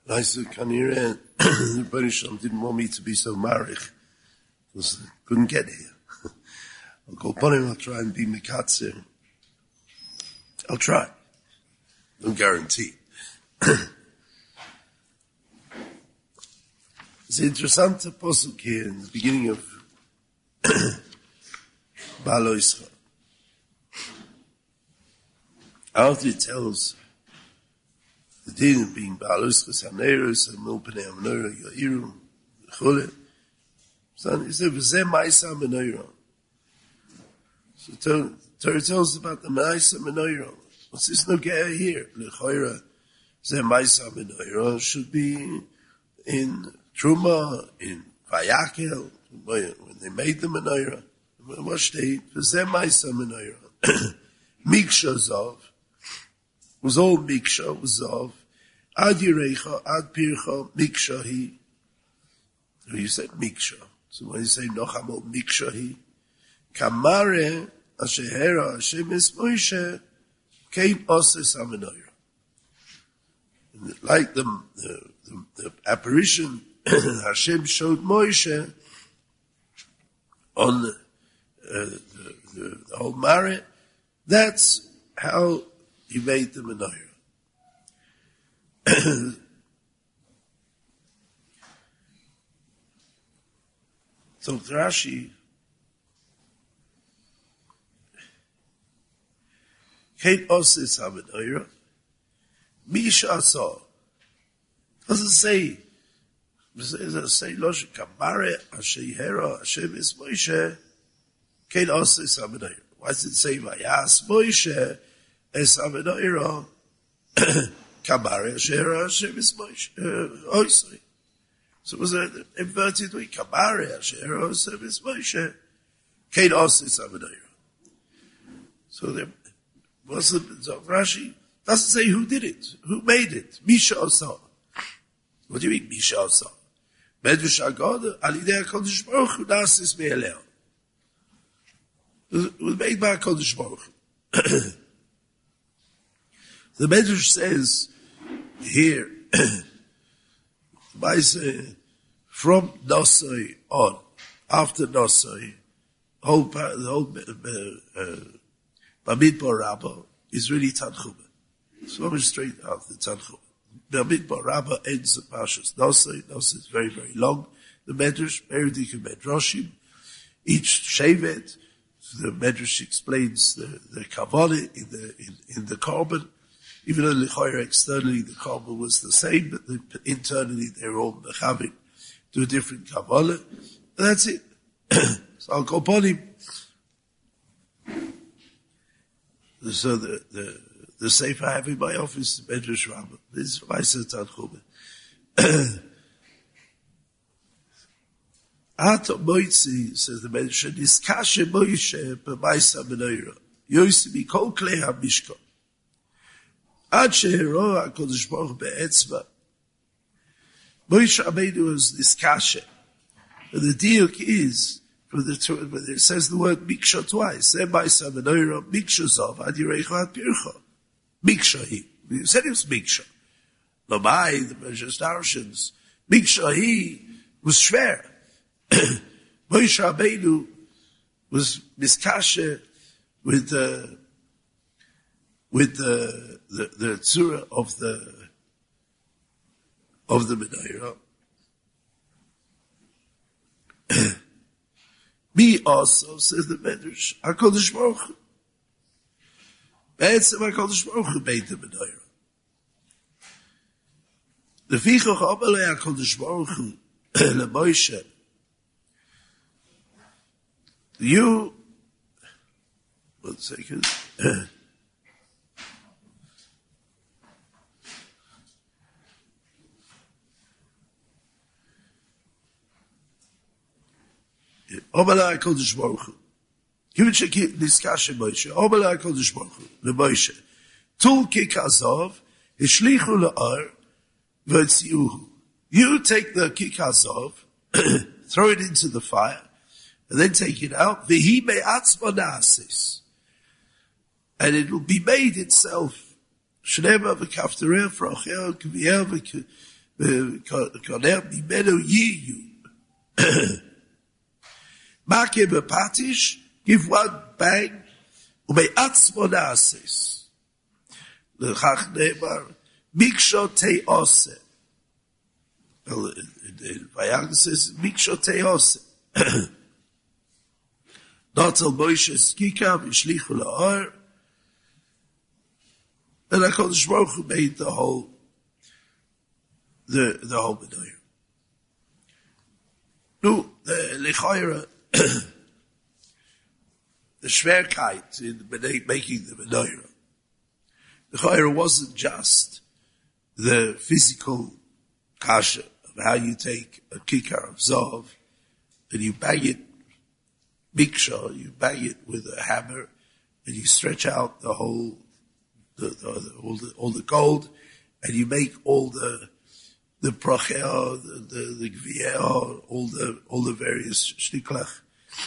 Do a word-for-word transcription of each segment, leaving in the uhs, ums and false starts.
I said, Kanira, the British didn't want me to be so marich, because I couldn't get here. I'll go upon him, I'll try and be mekatzir. I'll try. No guarantee. It's an interesting posuk here in the beginning of Balo Yisrael. After it tells the din of being Balo Yisrael, Haneros, and Milpene Amanora, Yahiru, Chule. So he said, V'zeh Maisa Menorah. So Torah tells about the Maisa Menorah. What's this nogea here? L'choira, Zeh Maisa Menorah should be in Truma, in Vayakel, when they made the menorah. What state? V'zeh Maisa Menorah. Miksha Zov was all Miksha, was Zov. Ad Yirecha, Ad Pircha, Miksha Hi. You said Miksha. So when you say Nochamo Miksha Hi, Kamare Ashehera Hashem es Moshe, Kein Oses HaMenorah. Like the, the, the, the apparition Hashem showed Moshe on the, uh, the, the, the whole Mare, that's how he made the menorah. So Rashi, Kate Osis HaMenorah, Misha saw. Doesn't say, doesn't say, Losh Kamare, Ashehera, Hashem is Moshe, Kate Osis HaMenorah. Why does it say, Vayas Moshe, Es HaMenorah, Kamare, Ashehera, Hashem is Moshe, Oisei. So it was an inverted way, Kamare, Ashehera, Hashem is Moshe, Kate Osis HaMenorah. So there, what's the, so Rashi doesn't say who did it, who made it. Misha Osah. What do you mean, Misha Osah? Medrash Agada, Alidei HaKadosh Baruch Hu Nasis Me'eleh. It was made by HaKadosh Baruch Hu. The Medrash says here, by say, from Nosai on, after Nosai, whole, the whole, uh, uh, Bamidbar Rabbah is really Tanchuma. It's almost straight after Tanchuma. Bamidbar Rabbah ends the Parshas Nosai. Nosai is very, very long. The Medrash, Meridik and Medrashim, each Shevet, the Medrash explains the, the Kabbalah in the, in, in the Korban. Even though L'choyer externally the Korban was the same, but the, internally they were all Mechavim to a different Kabbalah. And that's it. So I'll go upon him. So the, the, the safe I have in my office, the Medrash Rabbah. This is my Tanchuma. Ato Moitzi, says the Medrash, Niskashe Moshe b'Maisa Menorah. Yosemi kol klei ha-mishkan. Ad shehero HaKadosh Baruch be'etzma. Moshe Rabbeinu was Niskashe. And the diuk is, from the, when it says the word Miksha twice, Maisa Menorah, Miksha Zov, Ad Yirecha, Ad Pircha. Miksha Hi. We said it was Miksha. Lomai, the Medrash Darshans, Miksha Hi was Shver. Moshe Rabbeinu was Miskashe with the, with the, the, the tzura of the, of the Menorah. Me also, says the Medrash, HaKadosh Baruch Hu. Be'etzem HaKadosh Baruch Hu made the Menorah. The Vichoch Amalei HaKadosh Baruch Hu LeMoshe. You, one second. Omalei HaKadosh Baruch Hu. Give it a discussion, Moshe. Omalei HaKadosh Baruch Hu, LeMoshe. Tul kikazov, ishlichu le'ar, v'tziuhu. You take the kikazov, throw it into the fire, and then take it out. V'hi me'atzma na'asis. And it will be made itself. Shnema v'kaftereh, v'rochel, k'viel, Koner bimenu yiyu. Make bepatish, give one bang, ubeatzmo naases. L'chach ne'emar, miksho te'ose. Well, Vayagn says, miksho te'ose. Notel Moshe skika, v'shlichu la'or. And HaKadosh Baruch Hu made the whole, the, the whole menorah. Nu, the Lechoira, the Schwerkeit in making the menorah. Lechoira wasn't just the physical kasha of how you take a kikar of zov and you bang it, miksha, you bang it with a hammer and you stretch out the whole The, the, the, all the all the gold, and you make all the the prochea, the the, the gvieh, all the all the various shtiklach.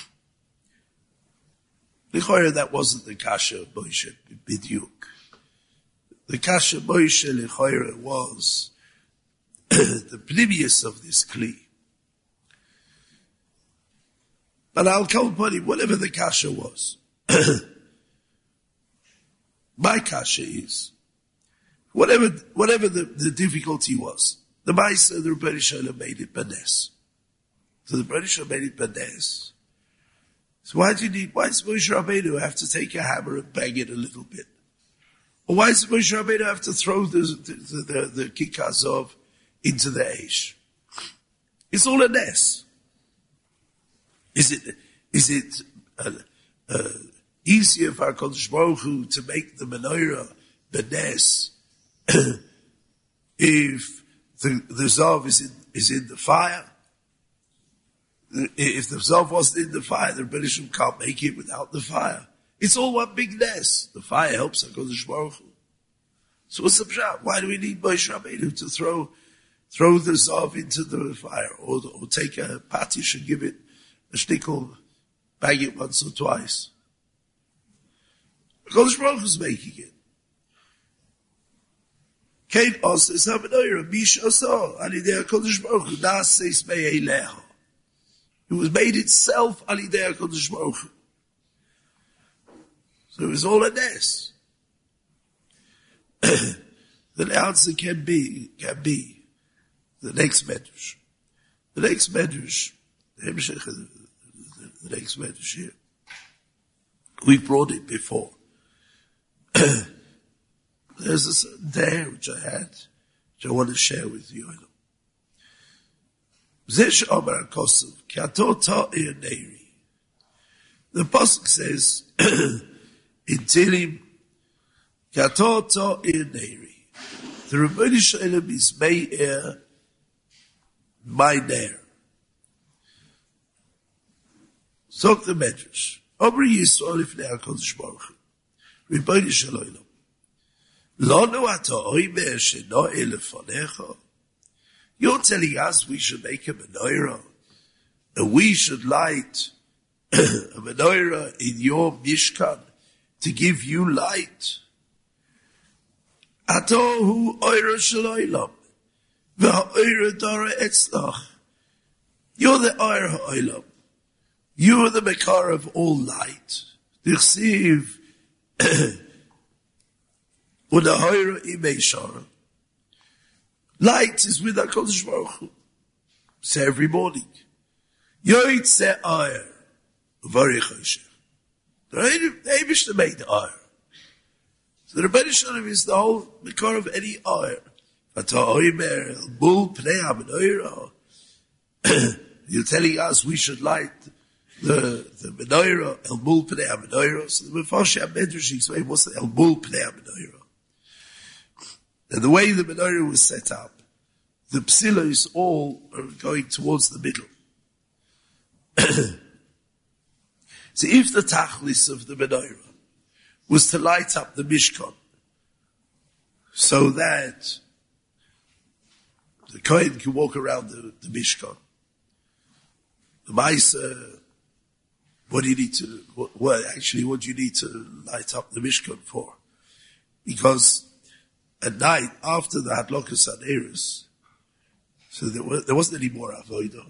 L'choira, that wasn't the kasha of Moshe bidyuk. The kasha of Moshe l'choira was the pnimius of this kli. But I'll call upon him, whatever the kasha was. My kasha is, whatever, whatever the, the difficulty was, the Maisa, the Rebbeinu Shalom made it Banes. So the Rebbeinu Shalom made it Banes. So why do you need, why does Moshe Rabbeinu have to take a hammer and bang it a little bit? Or why does Moshe Rabbeinu have to throw the, the, the, the kikazov into the Eish? It's all a Nes. Is it, is it, uh, uh, easier for HaKadosh Baruch Hu to make the menorah benes if the, the Zav is in, is in the fire? If the Zav wasn't in the fire, the Rebbeinu Shalom can't make it without the fire. It's all one big nes. The fire helps HaKadosh Baruch Hu. So what's the pshat? Why do we need Moshe Rabbeinu to throw, throw the Zav into the fire? Or, or take a patish and give it a shtickle, bang it once or twice? HaKadosh Baruch Hu is making it. Kain also is ha-menorah, mish oso, alidei HaKadosh Baruch Hu, na'aseis me'eileho. It was made itself alidei HaKadosh Baruch Hu. So it was all a nes. The answer can be, can be, the next medrash. The next medrash, the, the, the next medrash here. We brought it before. There's a certain day which I had, which I want to share with you. The Pasuk says in Tehillim, the Rebbeinu Shalom is me'er my ner. So the Medrash, Omri Yisrael ifnei HaKadosh Baruch Hu. Rebbeinu Shalom. Lonu ata oimer sheno'eh lefanecha. You're telling us we should make a menorah, and we should light a menorah in your Mishkan to give you light. Atohu oira shaloilam, v'ha'oira dara etzlach. You're the oira ha'olam. You are the Mekar of all light. Dichsiv u'na'oira imei shara. Light is with HaKadosh Baruch Hu. So every morning. Yoitze ayr. Uvari choshech. The Eibishter made the ayr. So the Rebbeinu Shalom is the whole Mekar of any ayr. Ata oimer el bul pnei ha-menorah. You're telling us we should light the, the menorah, el bul pnei ha-menorah. So the Mefarshei HaMedrash explains what's the el bul pnei ha-menorah. And the way the menorah was set up, the psilos all are going towards the middle. So if the tachlis of the menorah was to light up the Mishkan, so that the Kohen can walk around the, the Mishkan, the Maisa, what do you need to, what, what, actually what do you need to light up the Mishkan for? Because at night, after the Hadlokas Haneros, So there, was, there wasn't any more avodah.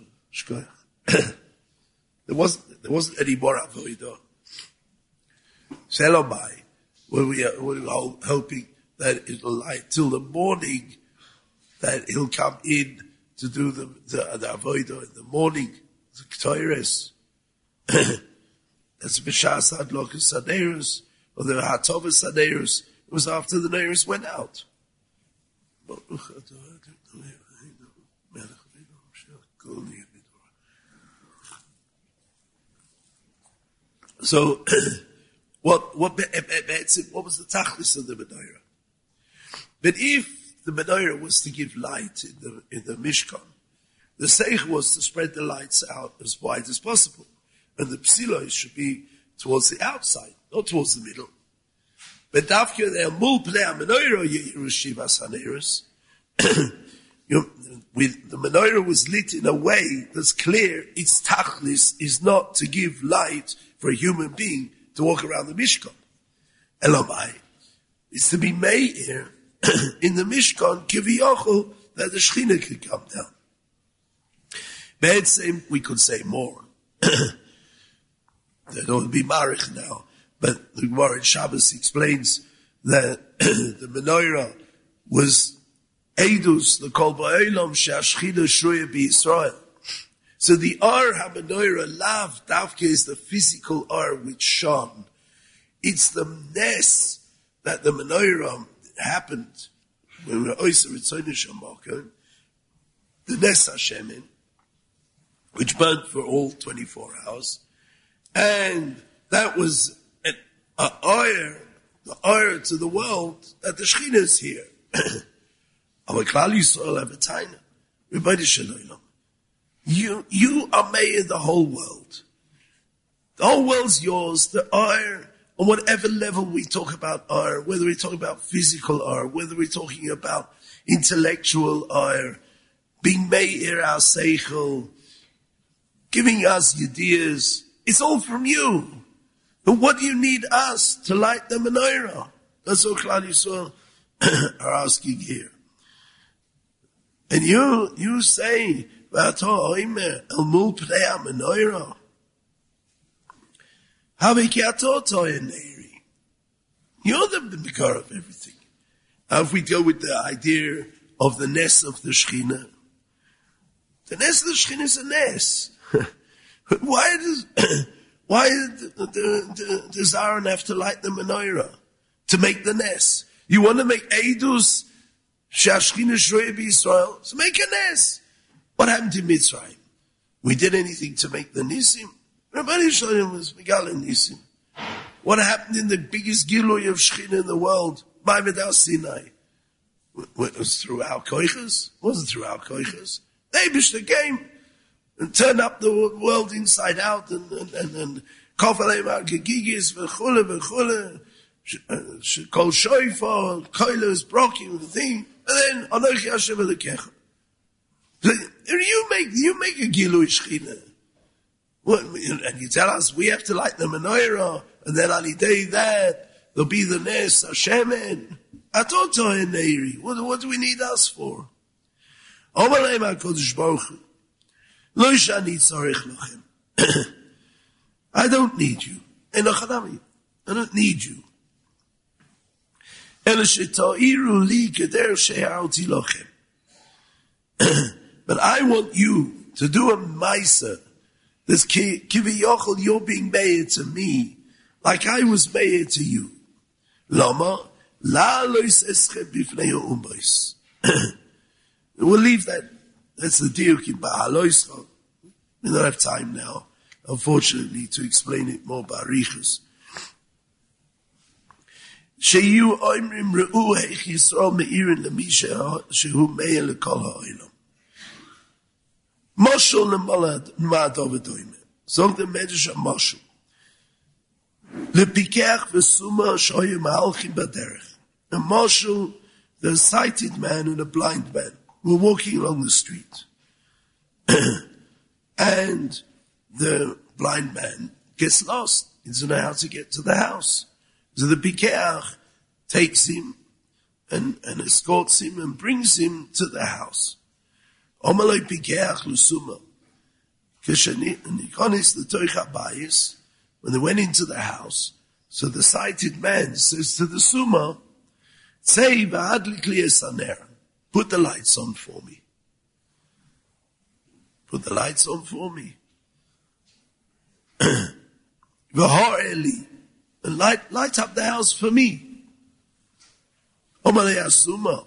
there wasn't there wasn't any more avodah. Selomai, when we are, we are hoping that it'll light till the morning, that he'll come in to do the the, the avodah in the morning, the Ketores. That's B'shas Hadlokas Sadeirus, or the Hatovas Sadeirus. It was after the Neiros went out. So, what what what was the tachlis of the menorah? But if the menorah was to give light in the in the Mishkan, the seich was to spread the lights out as wide as possible, and the psilos should be towards the outside, not towards the middle. But dafke the mul plei menorah yirushivas haneros. You know, with the menorah was lit in a way that's clear. Its tachlis is not to give light for a human being to walk around the Mishkan. Elamai, it's to be meir in the Mishkan, kiviyachol, that the Shechina could come down. But same, we could say more. They don't be marich now, but the Gemara in Shabbos explains that the menorah was Eidus, the Kol Ba'olam she'ashchina shruya b'Yisrael. So the Ar HaMenorah Lav Davke is the physical Ar which shone. It's the Nes that the Menorah happened when we were Oyser Ritzoyne Shemaka, the Nes Hashemin, which burnt for all twenty-four hours. And that was an Ar, the Ar to the world that the Shechina is here. Our Klal Yisrael have a taina. Rebbeinu Shalom. You, you are mayor the whole world. The whole world's yours. The R, on whatever level we talk about R, whether we're talking about physical R, whether we're talking about intellectual R, being mayor our seichel, giving us ideas, it's all from you. But what do you need us to light the menorah? That's what Klal Yisrael are asking here. And you, you say, you're the Mikar of everything. Now if we go with the idea of the Nes of the Shechina, the Nes of the Shechina is a Nes. Why does, why does Aaron have to light the menorah? To make the Nes. You want to make Eidus, she'ashchina shroya b'Yisrael, so make a Nes. What happened to Mitzrayim? We did anything to make the Nisim? Rebbeinu Shalom was Megal Nisim. What happened in the biggest Gilui of Shechina in the world? Ma'amad Har Sinai. It was through our koiches? It wasn't through our koiches. They bished the game and turned up the world inside out and and and and Kofalei Mar Gegigis v'chule v'chule Kol Shoifa Koilos Brokim the thing and then Anochi Hashem Elokecha. You make, you make a Gilui Shechina. And you tell us we have to light the menorah, and then on the day that, there'll be the Nes Hashemen. Atoto Neiri. What, what do we need us for? Omalei HaKadosh Baruch Hu. Lo shani tzarich lachem. I don't need you. Enochanami. I don't need you. Ela sheta'iru li keder she'arti lachem. But I want you to do a maisa. This kiviyachol, you're being mayor to me, like I was mayor to you. Lama la lois eschem bifnei ha'umbos. We'll leave that. That's the diuk in Ba'aloischa. We don't have time now, unfortunately, to explain it more barichus. Sheyu oimrim re'u heich Yisrael me'irin lemisha shehu meir lekol ha'olam. Moshul nemolad ma'adovadoime. Zog the Medrash HaMoshul. Lepikech v'suma shoyu ma'alchim baderech. A moshul, the sighted man and a blind man were walking along the street. And the blind man gets lost. He doesn't know how to get to the house. So the Pikeach takes him and, and escorts him and brings him to the house. Omaloi pikeach l'suma. Kishenikonis l'toich habayis, when they went into the house, so the sighted man says to the suma, say v'adlik li esanera, put the lights on for me. Put the lights on for me. V'hor eli, and light, light up the house for me. Omalei asuma.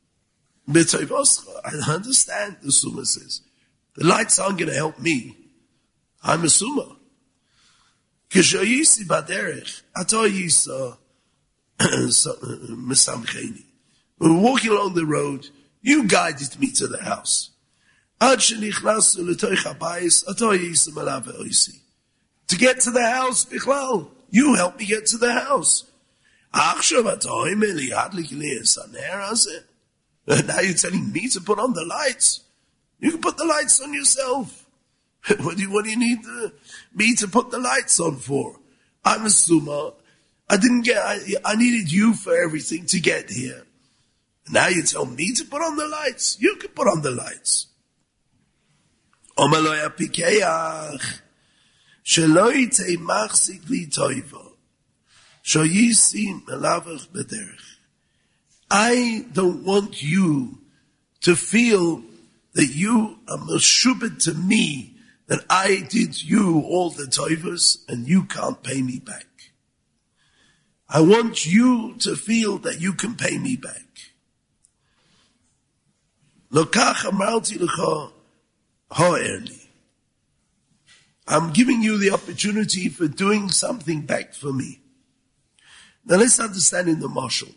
I understand, the Summa says. The lights aren't going to help me. I'm a Summa. Kishoyisi baderech, atoyisa mesamcheni. We were walking along the road, you guided me to the house. Ad shenichnasu letoich habayis, atoyisa malave oisi. To get to the house, bichlal, you helped me get to the house. Achshav atoyim eli adlik li esaner hazeh. Now you're telling me to put on the lights. You can put the lights on yourself. What do you, what do you need uh, me to put the lights on for? I'm a summa. I didn't get, I, I needed you for everything to get here. Now you tell me to put on the lights. You can put on the lights. Omaloya pikeach. Sheloi te machzik li toiva. Shoyisi melavach bederech. I don't want you to feel that you are meshubed to me, that I did you all the tovos and you can't pay me back. I want you to feel that you can pay me back. Lokach amarti lecha ha'erli. I'm giving you the opportunity for doing something back for me. Now let's understand in the marshal.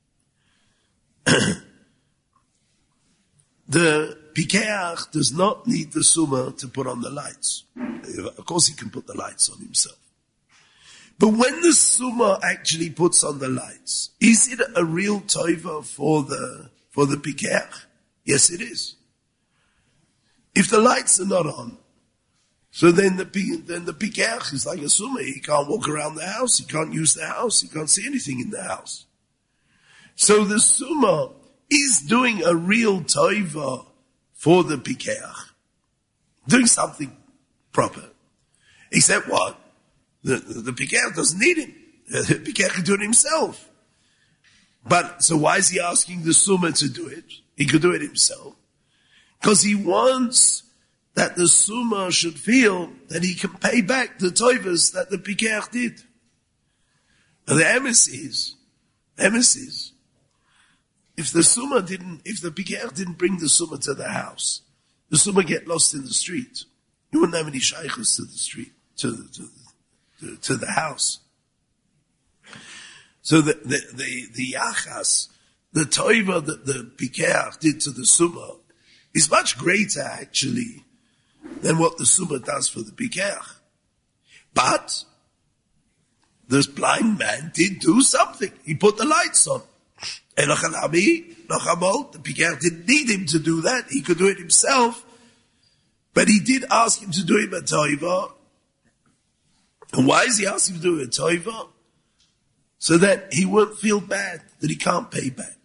The pikeach does not need the summa to put on the lights. Of course he can put the lights on himself. But when the summa actually puts on the lights, is it a real tova for the, for the pikeach? Yes, it is. If the lights are not on, so then the, then the pikeach is like a summa. He can't walk around the house. He can't use the house. He can't see anything in the house. So the summa is doing a real tova for the pikeach, doing something proper. Except what? The, the, the pikeach doesn't need him. The pikeach can do it himself. But, so why is he asking the summa to do it? He could do it himself. Because he wants that the summa should feel that he can pay back the tovas that the pikeach did. And the emissaries, emissaries, if the summa didn't, if the pikeach didn't bring the summa to the house, the summa get lost in the street. You wouldn't have any shaykhs to the street, to the, to, to, to the house. So the, the, the, the yachas, the toiva that the pikeach did to the summa is much greater actually than what the summa does for the pikeach. But this blind man did do something. He put the lights on. The pikeach didn't need him to do that. He could do it himself. But he did ask him to do him a toiva. And why is he asking him to do a toiva? So that he won't feel bad that he can't pay back.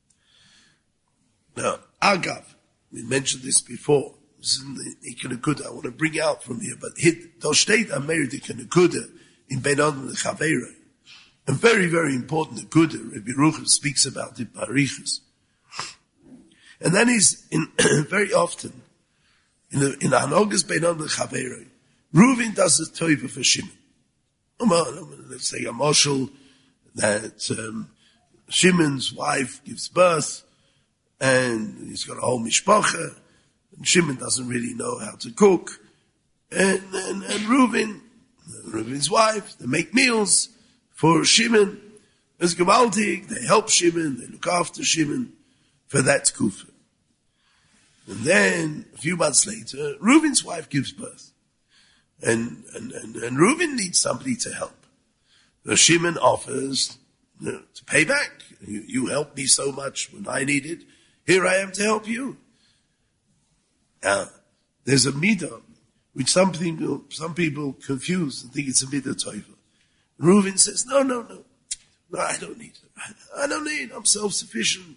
Now, Agav, we mentioned this before. This is in the Ikanekuda. I want to bring out from here. But Doshtet Ameir the Ikanekuda in Beinon and Chaveira. A very, very important Nekuda. Rabbi Ruchel speaks about it by Arichas. And that is in very often in the in Hanogas Beinon and Chaveira. Reuven does a toiva for Shimon. Let's say a marshal that um, Shimon's wife gives birth, and he's got a whole mishpacha, and Shimon doesn't really know how to cook, and and, and Reuven, Reuven's wife, they make meals for Shimon. It's gewaltig. They help Shimon, they look after Shimon for that tkufa. And then a few months later, Reuven's wife gives birth, and and and, and Reuven needs somebody to help. The Shimon offers you know, to pay back. You, you helped me so much when I needed. Here I am to help you. Now, there's a midah which some people, some people confuse and think it's a midah toiva. Reuven says, no, no, no. No, I don't need it. I, I don't need. I'm self-sufficient.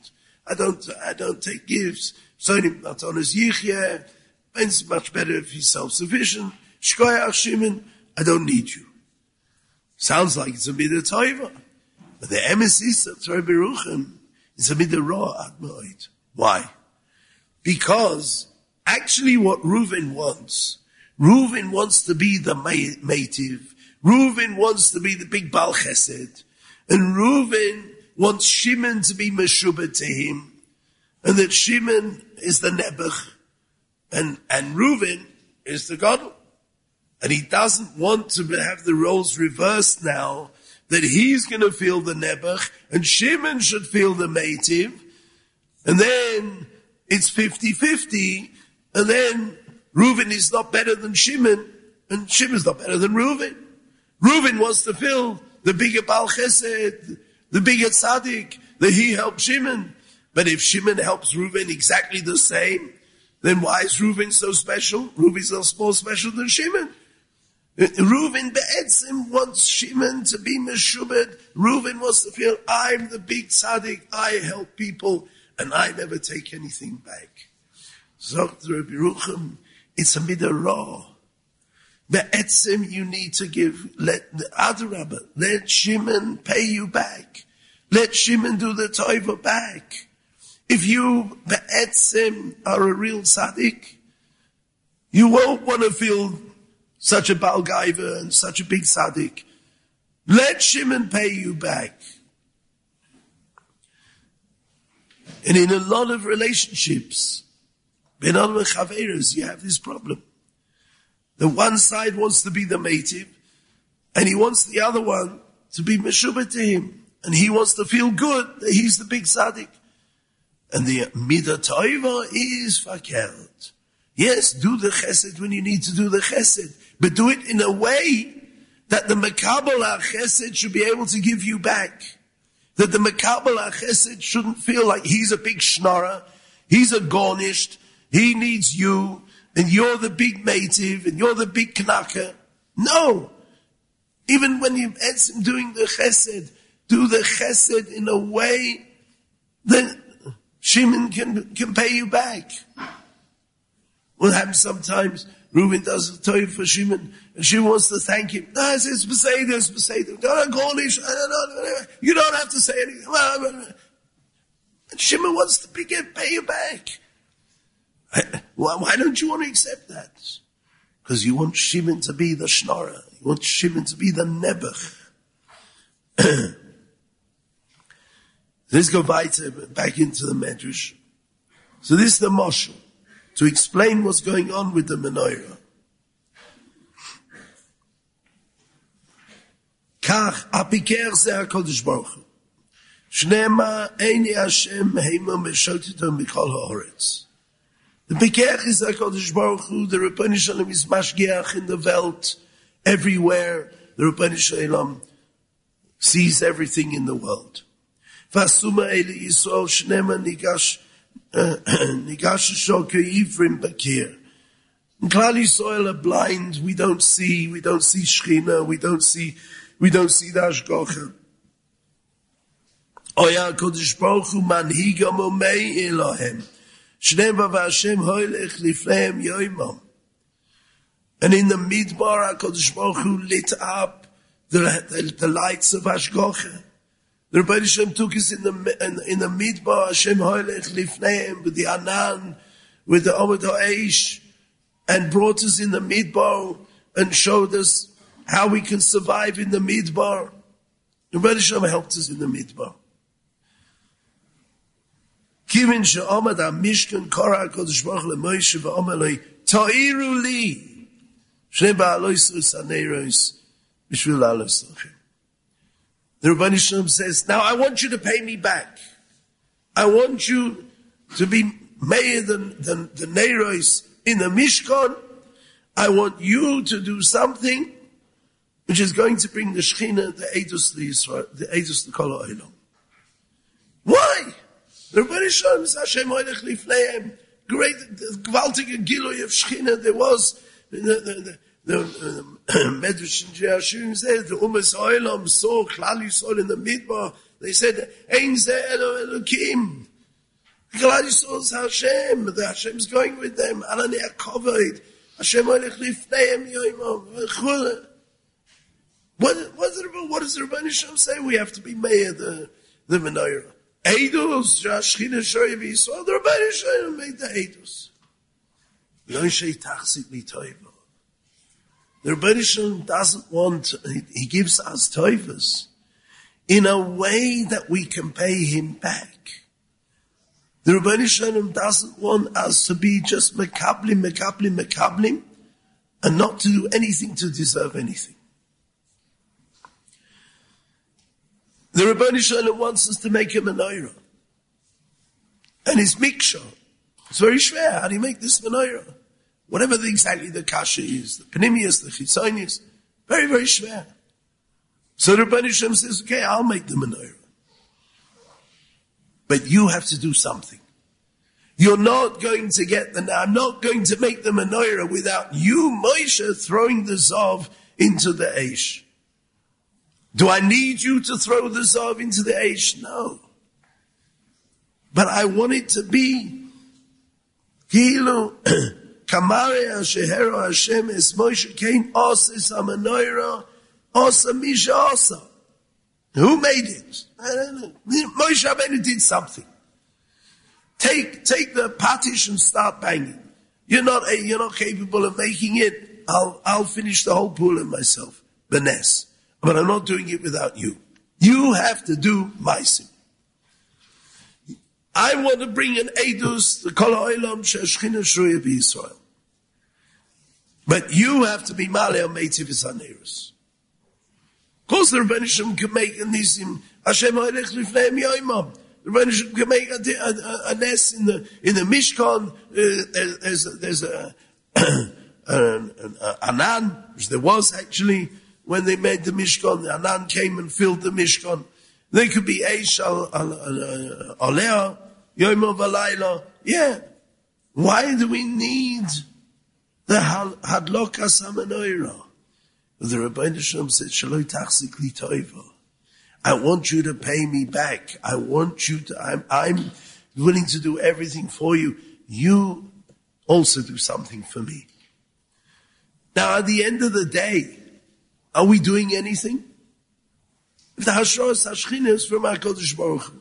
I don't, I don't take gifts. So not on his yichya. It's much better if he's self-sufficient. Shkoyach Shimon, I don't need you. Sounds like it's a midah toiva. But the emes is of Torah Beruchim is a midah ra ad ma'od. Why? Because actually what Reuven wants, Reuven wants to be the mative. Reuven wants to be the big Baal Chesed. And Reuven wants Shimon to be meshubed to him. And that Shimon is the Nebuch. And, and Reuven is the Gadol. And he doesn't want to have the roles reversed now, that he's going to feel the Nebuch and Shimon should feel the mative. And then it's fifty-fifty. And then Reuven is not better than Shimon and Shimon's not better than Reuven. Reuven wants to feel the bigger Baal Chesed, the bigger Tzaddik, that he helped Shimon. But if Shimon helps Reuven exactly the same, then why is Reuven so special? Reuven's not more special than Shimon. Reuven be'etzim wants Shimon to be meshubed. Reuven wants to feel, I'm the big tzaddik, I help people, and I never take anything back. Zogt Rabbi Yerucham, it's a midah ra. Be'etzim you need to give, let the Adarabah, let Shimon pay you back. Let Shimon do the toiva back. If you be'etzim are a real tzaddik, you won't want to feel such a Baal Gaiva and such a big tzaddik. Let Shimon pay you back. And in a lot of relationships, ben adam and chaveros, you have this problem. The one side wants to be the mative, and he wants the other one to be meshubed to him. And he wants to feel good that he's the big tzaddik. And the midah toiva is fakert. Yes, do the chesed when you need to do the chesed, but do it in a way that the mekabel ha-chesed should be able to give you back. That the mekabel ha-chesed shouldn't feel like he's a big schnorrer, he's a garnished, he needs you, and you're the big mative, and you're the big knacker. No! Even when you're doing the chesed, do the chesed in a way that Shimon can, can pay you back. What happens sometimes, Reuven does a toiv for Shimon, and Shimon wants to thank him. No, it's Beseder, it's Beseder. Don't call it, you don't have to say anything. And Shimon wants to be, pay you back. Why, why don't you want to accept that? Because you want Shimon to be the schnorrer. You want Shimon to be the Nebuch. Let's go weiter, back into the Medrash. So this is the Moshel, to explain what's going on with the menorah. Kach apiker ze HaKadosh Baruch Hu. Shnema eini Hashem heima meshoteto mikol ha'oretz. The Pikech is HaKadosh Baruch Hu, the Rebbeinu Shalom is mashgiach in the Welt, everywhere. The Rebbeinu Shalom sees everything in the world. Vasuma Eli Yisrael Shnema Nigash Nigash Shol Ke'ivrim Bakir. In Klal Yisrael are blind, we don't see, we don't see Shechina, we don't see, we don't see the Hashgacha. Oya HaKadosh Baruch Hu manhigam umei Elohem. Shneva v'Hashem hoylech lifnehem yoimam. And in the Midbar, HaKadosh Baruch Hu lit up the, the, the lights of Hashgacha. The Rebbeinu Shem took us in the, in, in the Midbar, Hashem hoylech lifnehem, with the Anan, with the Omid HaEish, and brought us in the Midbar, and showed us how we can survive in the Midbar. The Rebbeinu Shem helped us in the Midbar. Kivin she'omad ha-mishkan kora HaKadosh Baruch Hu leMoshe v'omer lo ta'iru li shnei ba'alos u'saneiros b'shvil la'alos lachem. The Rebbeinu Shalom says, now I want you to pay me back. I want you to be meir than the, the neiros in the Mishkan. I want you to do something which is going to bring the Shechina, the Eidos L'Yisrael, the Eidos L'Kol Ha'olam. Why? The Rebbeinu Shalom is Hashem hoylech lifnehem. Great, gewaltige Gilui of Shechina. There was the the the, the Medrash in Jehashim said the Umas Ha'olam saw Klal Yisrael in the Midbar. They said, "Ein ze Elo Elokim." Klal Yisrael is Hashem. The Hashem's going with them. Alani HaKovod. Hashem Olech Lifneim Yoimam. What, what, what does the Rebbeinu Shem say? We have to be Meir the, the Menorah. Eidus, Shashchina Shoy Yisrael. The Rebbeinu Shem made the Eidus. Lo Shei Tachzik L'Toiva. The Rebbeinu Shem doesn't want, he gives us Toivas in a way that we can pay him back. The Rebbeinu Shem doesn't want us to be just mekablim, mekablim, mekablim, and not to do anything to deserve anything. The Rebbeinu Shem wants us to make a menorah. And his miksha, it's very schwer. How do you make this menorah? Whatever the, exactly the kasha is, the panimius, the chitzonius, very, very schwer. So the Rebbeinu Shem says, okay, I'll make the menorah. But you have to do something. You're not going to get the, I'm not going to make the menorah without you, Moshe, throwing the Zav into the Eish. Do I need you to throw the Zav into the Eish? No. But I want it to be, Kilu, Kamare Shehero Hashem es Moshe Kain Osis HaMenorah Osa Misha Osa. Who made it? I don't know. Moshe Rabbeinu did something. Take, take the patish and start banging. You're not, you're not capable of making it. I'll, I'll finish the whole pool myself. Benes. But I'm not doing it without you. You have to do maisim. I want to bring an edus, the kol ha'olam she'ashchina shruya b'Yisrael. But you have to be malei meitiv v'sanerus. Of course, the Rebbeinu Shem can make a nisim. Hashem ha'elech lifneim yoimam. The Rebbeinu Shem can make a, a, a, a nest in the in the Mishkan. Uh, there's a, there's a, an, an Anan, which there was actually when they made the Mishkan. The Anan came and filled the Mishkan. There could be Eish al Alea Yom Valayla. Yeah. Why do we need the Hadlokas HaMenorah? The Rebbeinu Shem said, Shaloi Tachzik L'Toiva. I want you to pay me back. I want you to, I'm, I'm willing to do everything for you. You also do something for me. Now, at the end of the day, are we doing anything? If the Hashras Hashchina is from HaKadosh Baruch Hu.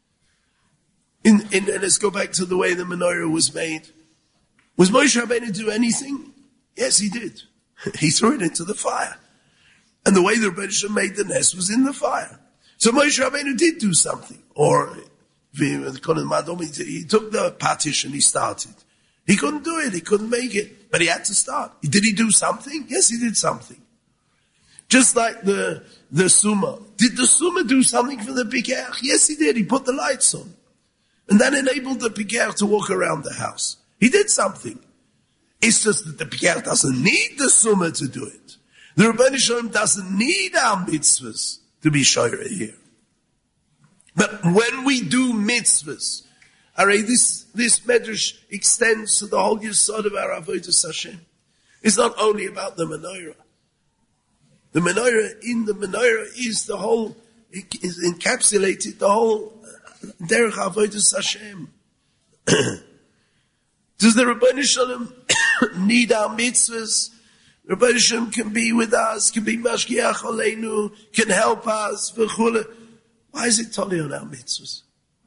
In, in, and let's go back to the way the menorah was made. Was Moshe Rabbeinu do anything? Yes, he did. He threw it into the fire. And the way the Rebbeinu Shem made the nest was in the fire. So Moshe Rabbeinu did do something. Or, he took the patish and he started. He couldn't do it, he couldn't make it, but he had to start. Did he do something? Yes, he did something. Just like the, the Summa. Did the Summa do something for the Pikeach? Yes, he did. He put the lights on. And that enabled the Pikeach to walk around the house. He did something. It's just that the Pikeach doesn't need the Summa to do it. The Rebbeinu Shem doesn't need our mitzvahs to be shoyre here. But when we do mitzvahs, alright, this, this medrash extends to the whole yesod of our avodas Hashem. It's not only about the menorah. The menorah, in the menorah is the whole, it is encapsulated, the whole derech avodas Hashem. Does the Rebbeinu Shalom need our mitzvahs? Rebbeinu Shalom can be with us, can be mashgiach aleinu, can help us, v'chule. Why is it totally on our mitzvahs?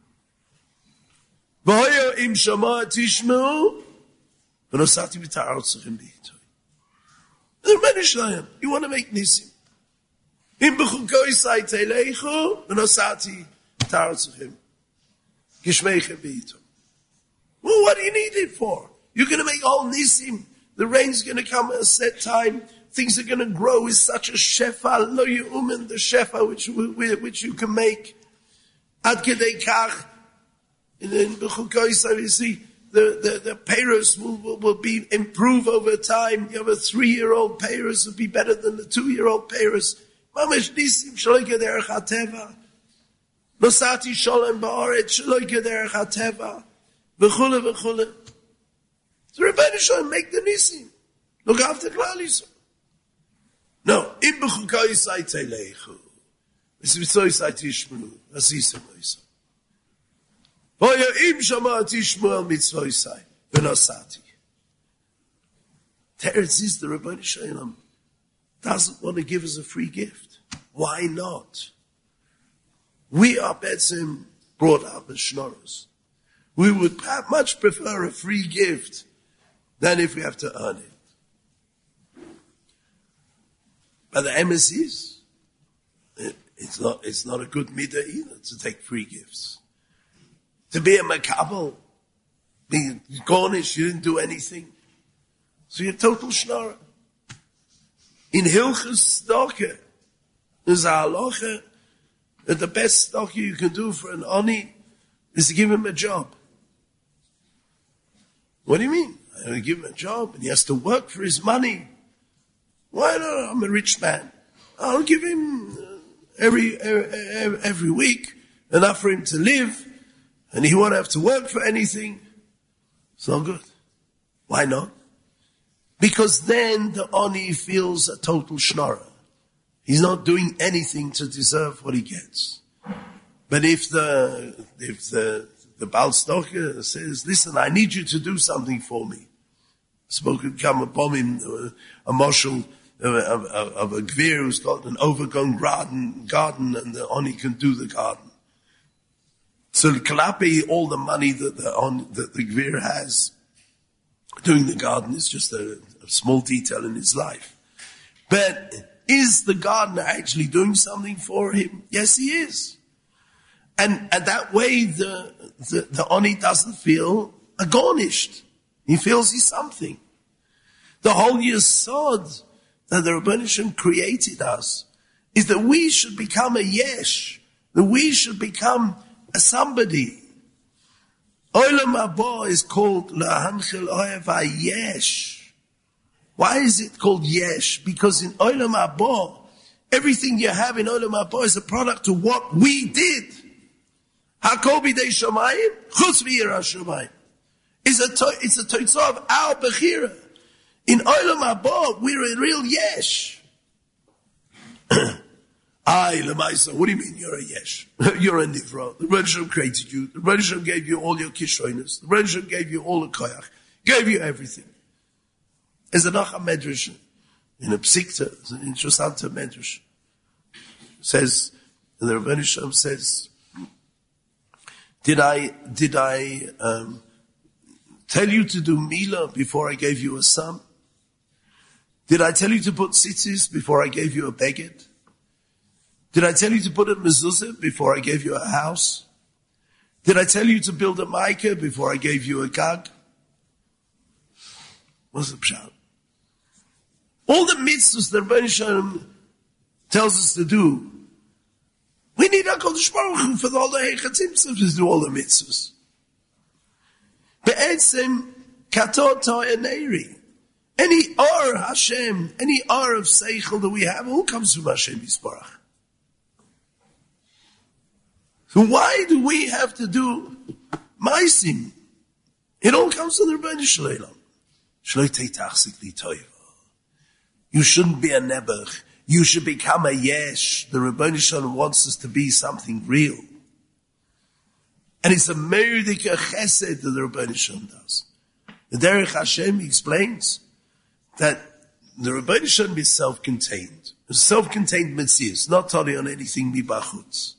V'hoyo im shama tishmu, v'nosati v'ta'ar tzachim b'yitoy. The Rebbeinu Shalom, you want to make nisim. Im b'chukoi say teleichu, v'nosati v'ta'ar tzachim. Gishmeichem b'yitoy. Well, what do you need it for? You're going to make all nisim. The rain's going to come at a set time. Things are going to grow with such a shefa, lo yu'umen, the shefa which, which you can make. Ad kedei kach. In B'chukoisai, you see, the, the, the peiros will, will, will be, improve over time. You have a three-year-old peiros will be better than the two-year-old peiros. Mamash nisim shaloi kederech hateva. Nosati sholem ba'aret shaloi kederech hateva. V'chule, v'chule. So Rebbeinu Shalom make the nisim. Look after Klal Yisrael. No. Im b'chukai say teleichu. V'sivsoi say tishmenu. Asisem oisam. V'yo'im shamati Shmuel mitzvosai v'nosati. Teretz is the Rebbeinu Shalom doesn't want to give us a free gift. Why not? We are betzim brought up as shnoros. We would much prefer a free gift than if we have to earn it. But the M S is, it, it's not, it's not a good midah either to take free gifts. To be a makabel, being garnished, you didn't do anything. So you're total shnara. In Hilchus Tzedakah, there's a halacha that the best tzedakah you can do for an ani is to give him a job. What do you mean? I'm going to give him a job and he has to work for his money. Why not? I'm a rich man. I'll give him every, every, every week enough for him to live and he won't have to work for anything. It's not good. Why not? Because then the ani feels a total shnara. He's not doing anything to deserve what he gets. But if the, if the, the Baal Tzedakah says, listen, I need you to do something for me. Spoken come upon him, a marshal of, of, of a gvir who's got an overgrown garden, garden and the ani can do the garden. So kalapi, all the money that the, on, that the gvir has doing the garden is just a, a small detail in his life. But is the gardener actually doing something for him? Yes, he is. And, and that way the, the, the ani doesn't feel garnished. He feels he's something. The whole yesod that the Rebbeinu Shem created us is that we should become a yesh, that we should become a somebody. Olam haba is called lahanchil ohev hayesh. Why is it called yesh? Because in Olam haba, everything you have in Olam haba is a product of what we did. Hakol b'dei shamayim, chutz v'yirah shamayim. It's a, to, it's a toitzah of our bechira. In Olam haba, we're a real yesh. Ay, lemaisa, what do you mean you're a yesh? You're a nivra. The Rebbeinu Shem created you. The Rebbeinu Shem gave you all your kishoinus. The Rebbeinu Shem gave you all the koyach. Gave you everything. There's a Nacham Medrash in a Psikta, it's an interesting Medrash. It says, and the Rebbeinu Shem says, did I, did I, um, tell you to do Mila before I gave you a son? Did I tell you to put tzitzis before I gave you a beged? Did I tell you to put a mezuzah before I gave you a house? Did I tell you to build a maikah before I gave you a gag? What's the pshat? All the mitzvahs that Rebbeinu Shalom tells us to do, we need HaKadosh Baruch Hu for all the heichatzim to do all the mitzvahs. Be'etzem katot ha'eneri. Any ar Hashem, any ar of seichel that we have, all comes from Hashem Yisbarach. So why do we have to do maisim? It all comes from the Rebbeinu Shalom. Shloi teitachzik li toiva. You shouldn't be a nebuch. You should become a yesh. The Rebbeinu Shalom wants us to be something real. And it's a meridik chesed that the Rebbeinu Shalom does. The Derech Hashem explains that the Rebbeinu Shalom is self-contained. A self-contained Metzius, not totally on anything mibachutz.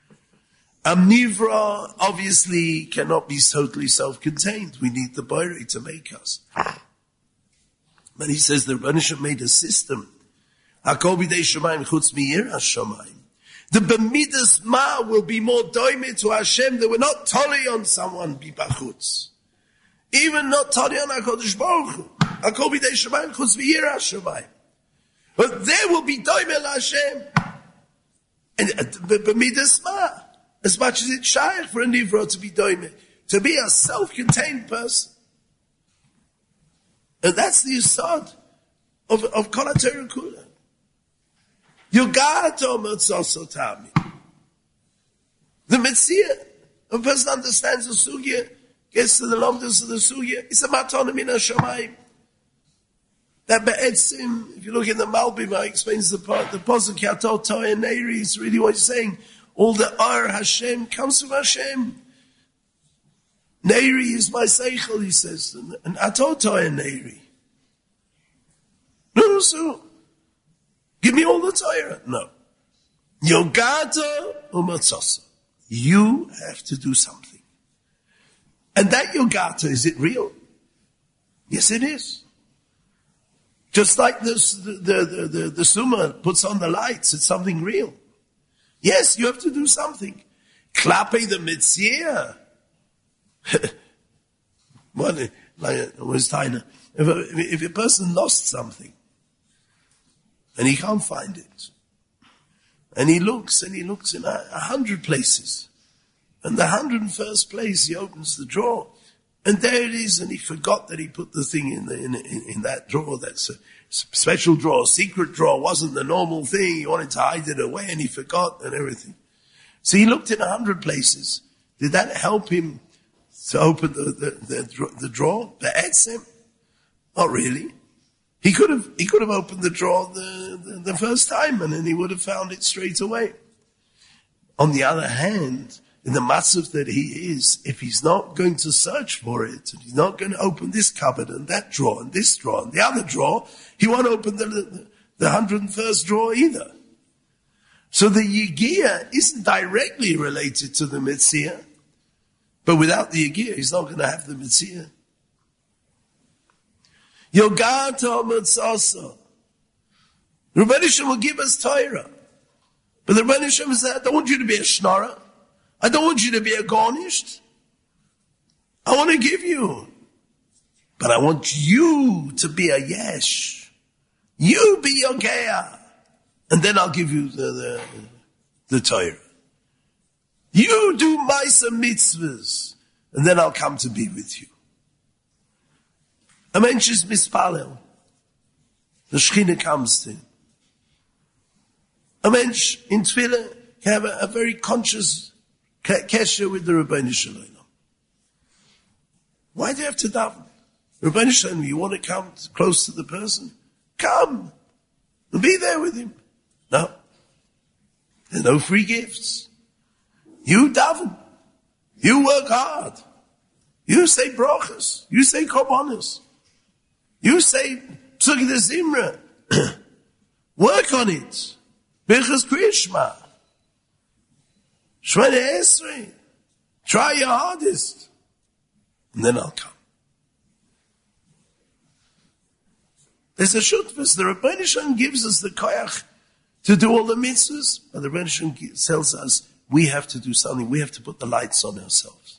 Amnivra obviously cannot be totally self-contained. We need the Borei to make us. But he says the Rebbeinu Shalom made a system. Hakol b'dei shamayim chutz miyirah shamayim. The b'midas ma will be more doimid to Hashem that we're not toli on someone b'bachutz. Even not toli on HaKadosh Baruch Hu. Hakol b'dei shamayim chutz miyirah shamayim. But there will be doimid Hashem. And b'midas ma. As much as it's shaykh for a nivra to be doimid. To be a self-contained person. And that's the yesod of, of Kol HaTorah Kula. Yogato Matzoso Tami. The Metzia, a person understands the Sugya, gets to the Lomdus of the Sugya, it's a Matonim in HaShamayim. That Be'etzim, if you look in the Malbim, explains the part, the Posuk Yatot Toy and Neiri, it's really what he's saying. All the Ar Hashem comes from Hashem. Neiri is my seichel, he says, and, and atotoy Neiri. No, so, give me all the Torah. No. Yogata umatzasa. You have to do something. And that Yogata, is it real? Yes, it is. Just like this, the, the, the, the, the Summa puts on the lights, it's something real. Yes, you have to do something. Klape the Mitzvah. What, like, was Taina? If a, if a person lost something, and he can't find it, and he looks, and he looks in a, a hundred places, and the hundred and first place he opens the drawer, and there it is, and he forgot that he put the thing in the, in, in, in that drawer. That's a special drawer, secret drawer, wasn't the normal thing. He wanted to hide it away, and he forgot and everything. So he looked in a hundred places. Did that help him to open the the, the, the drawer, the etzem? Not really. He could have he could have opened the drawer the, the, the first time, and then he would have found it straight away. On the other hand, in the matzav that he is, if he's not going to search for it, and he's not going to open this cupboard and that drawer and this drawer and the other drawer, he won't open the the, the hundred and first drawer either. So the Yigiyah isn't directly related to the Mitzvah, but without the Yigiyah, he's not going to have the Mitzvah. Yogata Mitzasa. The Rebbeinu Shem will give us Torah. But the Rebbeinu Shem said, I don't want you to be a Shnara. I don't want you to be a garnished. I want to give you. But I want you to be a yesh. You be Yogaya. And then I'll give you the, the, the Torah. You do Maisa mitzvahs. And then I'll come to be with you. A mensch is mispalel. The Shechina comes to him. A mensch in Tefillah can have a, a very conscious kesher with the Rebbeinu Shalom. Why do you have to daven? Rebbeinu Shalom, you want to come close to the person? Come. And be there with him. No. There are no free gifts. You daven. You work hard. You say brachas. You say korbanos. You say Psukei de Zimra. Work on it. Birchas Kriyashma. Shmona Esrei. Try your hardest. And then I'll come. There's a shutfus. The Rebbeinu Shalom gives us the koyach to do all the mitzvahs, but the Rebbeinu Shalom tells us we have to do something. We have to put the lights on ourselves.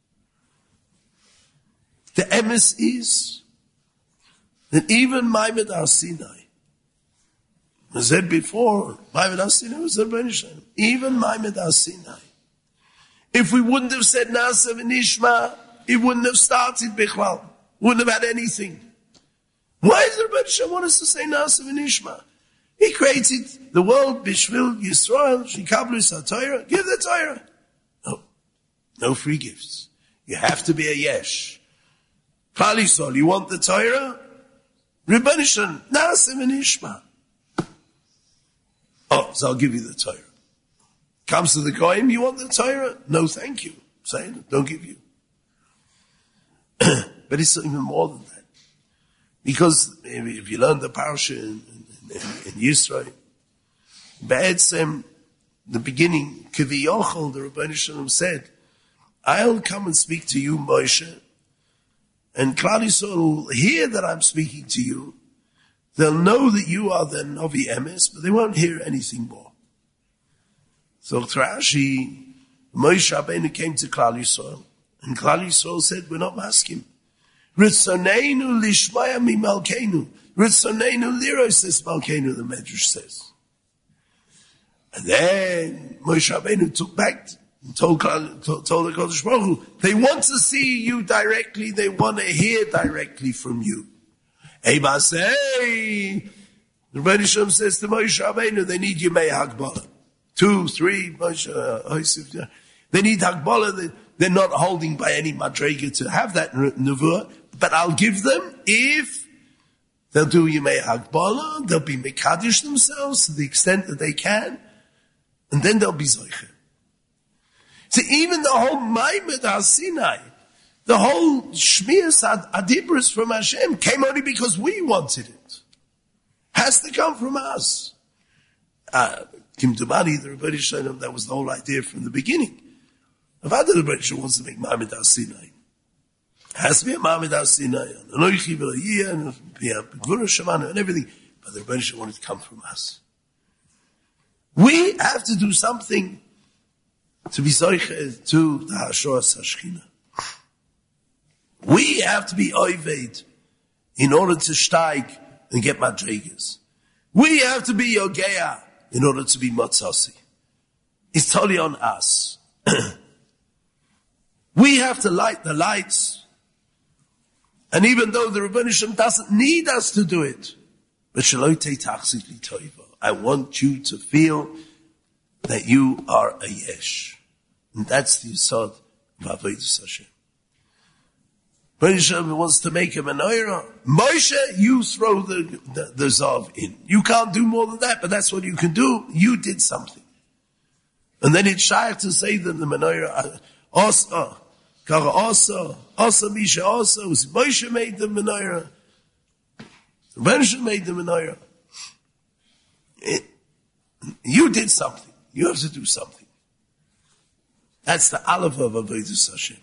The emes is that even Maimed Har Sinai, I said before, Maimed Har Sinai was the Rebbeinu Shalom. Even Maimed Har Sinai. If we wouldn't have said Na'aseh v'Nishma, it wouldn't have started Bichlal. Wouldn't have had anything. Why does the Rebbeinu Shalom want us to say Na'aseh v'Nishma? He created the world, Bishvil Yisrael, Shikablu HaTorah, give the Torah. No. No free gifts. You have to be a yesh. Klal Yisrael, you want the Torah? Rebbeinu Shalom, Na'aseh v'Nishma. Oh, so I'll give you the Torah. Comes to the Goyim, you want the Torah? No, thank you. Say, don't give you. But it's even more than that. Because if you learn the parasha in, in, in Yisrael, Be'etzem, the beginning, Kiviyachol, the Rebbeinu Shalom said, I'll come and speak to you, Moshe, and Klal Yisrael will hear that I'm speaking to you. They'll know that you are the Novi Emes, but they won't hear anything more. So Rashi, Moshe Rabbeinu came to Klal Yisrael, and Klal Yisrael said, we're not masking. Ritzoneinu lishmaya mi malkeinu. Ritzoneinu liros es malkeinu, the Medrash says. And then Moshe Rabbeinu took back and told, told, told the Kodesh Baruch Hu, they want to see you directly, they want to hear directly from you. Eba say, the Rebbeinu Shalom says to Moshe Rabbeinu, they need Yemei Hagbala. Two, three, Moshe, uh, they need Hagbala, they're not holding by any madrega to have that nevuah, but I'll give them if they'll do Yemei Hagbala, they'll be Mekadosh themselves to the extent that they can, and then they'll be Zoicher. So even the whole Maimed Har Sinai, The whole Shmiras Adibros from Hashem came only because we wanted it. Has to come from us. Uh, Kim Dumani, the Rebbeinu Shalom, that was the whole idea from the beginning. Avad the Rebbeinu Shalom wants to make Ma'amad Har Sinai. Has to be a Ma'amad Har Sinai, and everything. But the Rebbeinu Shalom wanted to come from us. We have to do something to be zoiche to the Hashoras HaShechina. We have to be oived in order to steig and get madrigas. We have to be yogeya in order to be matzasi. It's totally on us. We have to light the lights. And even though the Rebbeinu Shalom doesn't need us to do it, but shaloi teitachzik li toiva. I want you to feel that you are a yesh. And that's the yesod of Avodas Hashem. Rebbeinu wants to make a menorah. Moshe, you throw the, the, the zav in. You can't do more than that, but that's what you can do. You did something. And then it's shaykh to say that the menorah, Asa, Kara Asa, Asa Misha Asa, was Moshe made the menorah. Rebbeinu made the menorah. It, you did something. You have to do something. That's the aleph of Avodas Hashem.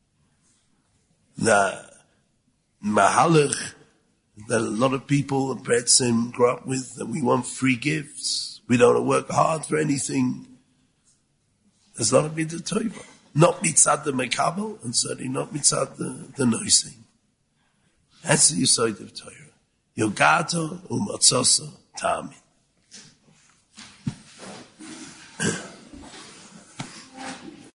The mahalach that a lot of people in Bretzim grow up with, that we want free gifts. We don't want to work hard for anything. There's not a bit of toiva. Not mitzad the mekabel, and certainly not mitzad the, the noising. That's the yesod of Torah. Yogato u'matzosa ta'amin.